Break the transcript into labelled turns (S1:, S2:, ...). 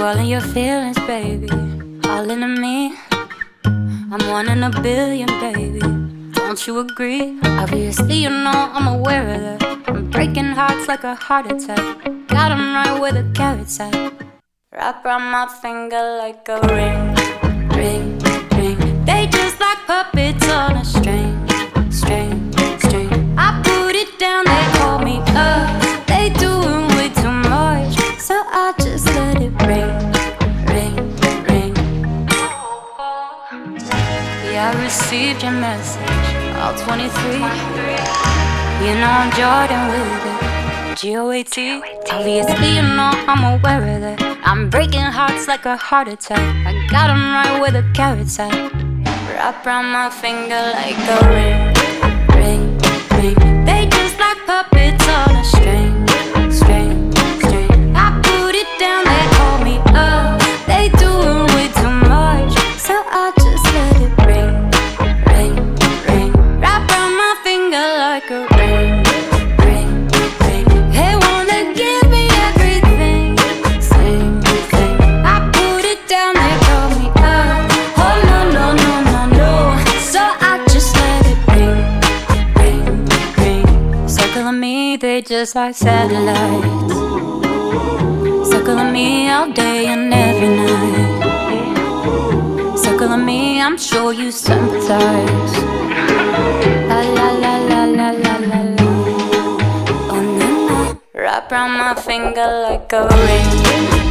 S1: all in your feelings, baby, all into me. I'm one in a billion, baby. Don't you agree? Obviously, you know I'm aware of that. I'm breaking hearts like a heart attack. Got 'em right where the carrots at. Wrap around my finger like a ring, ring, ring. They just like puppets on a string, string, string. I put it down, they call me up. They doing way too much, so I just let it ring, ring, ring. Yeah, I received your message, all 23. You know I'm Jordan with it, GOAT. Obviously you know I'm aware of that. I'm breaking hearts like a heart attack. I got 'em right where the carrots at. Wrap around my finger like a ring, ring, ring. They just like puppets on a string, string, string. I put it down, they call me up. They doing way too much, so I just let it ring, ring, ring. Wrap around my finger like a ring, ring, ring. They wanna give me everything, sing, sing. I put it down, they call me up. Oh no, no, no, no, no. So I just let it ring, ring, ring. Circling me, they just like satellites. Circling me all day and every night. Circling me, I'm sure you sympathize. La la la la la la la la. Oh no no. Wrap around my finger like a ring.